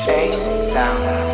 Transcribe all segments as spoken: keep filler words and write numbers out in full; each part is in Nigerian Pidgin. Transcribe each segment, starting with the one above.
Bass sound.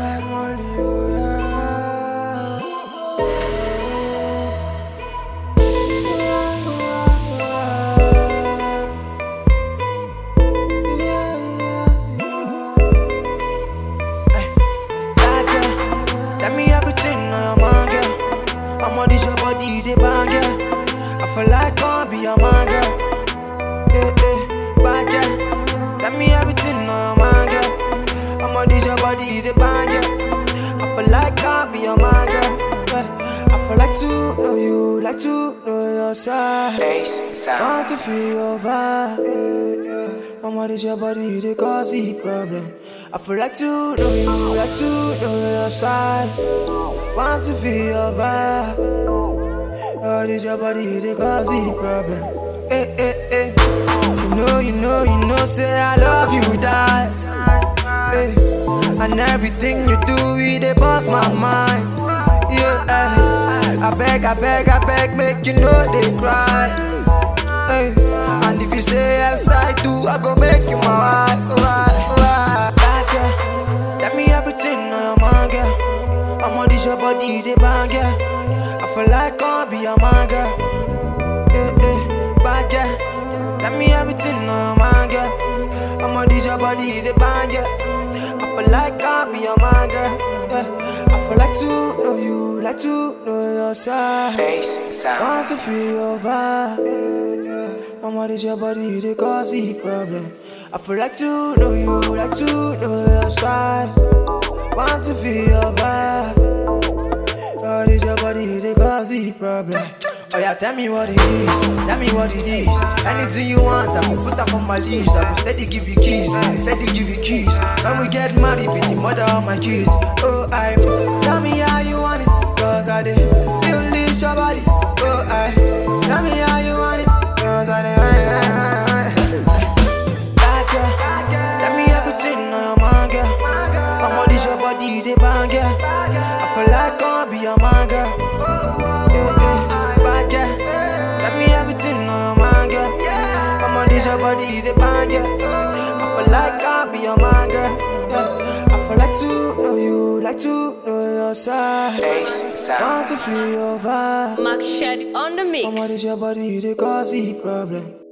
Tell me everything on your mind, girl. I'm on this your body, they bang, girl. I feel like I'll be your man, girl. Eh, eh, bad girl. Tell me everything on your mind, girl. I'm on this your body, they bang, girl. I feel like I'll be your man, girl. Yeah. I feel like to know you, like to know your side. Bass Want sound. to feel your vibe. Yeah, yeah. I'm on this your body, they cause the problem. I feel like to know you, like to know your side. Want to feel your vibe. Oh, this your body, they cause the problem. Eh, eh, eh. You know, you know, you know, say I love you, die. Eh. And everything you do, it they bust my mind. Yeah, eh. I beg, I beg, I beg, make you know they cry. Eh. And if you say yes, I do, I go make you my wife. Right, right. Bad girl, tell me everything on your mind, girl. I'm on this your body, they bang, girl. I feel like I'll be your man, girl. Eh, eh, bad girl. Tell me everything on your mind, girl. I'm on this your body, they bang, girl. I feel like I'll be your man, girl. Yeah. I feel like to know you, like to know your side. Bass sound. Want to feel your vibe. Yeah, yeah. I'm on this your body, they cause the problem. I feel like to know you, like to know your side. Want to feel your vibe. Oh, this your body, they cause the problem. Oh yeah, tell me what it is, tell me what it is. Anything you want, I will put up on my list. I will steady give you keys, steady give you keys. When we get married, be the mother of my kids. Oh, I tell me how you want it, cause I did feel this your body. Oh, I tell me how you want it, cause I did. Bad girl, tell me everything on your mind, girl. I'm on this your body, they bang, girl. I feel like I'll be your man, girl. Yeah, yeah, bad girl. Tell me everything on your mind, girl. I'm on this your body, they bang, girl. I feel like I'll be your man, girl. Yeah. I feel like to know you, like to know your side. Bass Want sound. to feel your vibe. Max Shed on the I'm on mix. this your body, they cause the problem.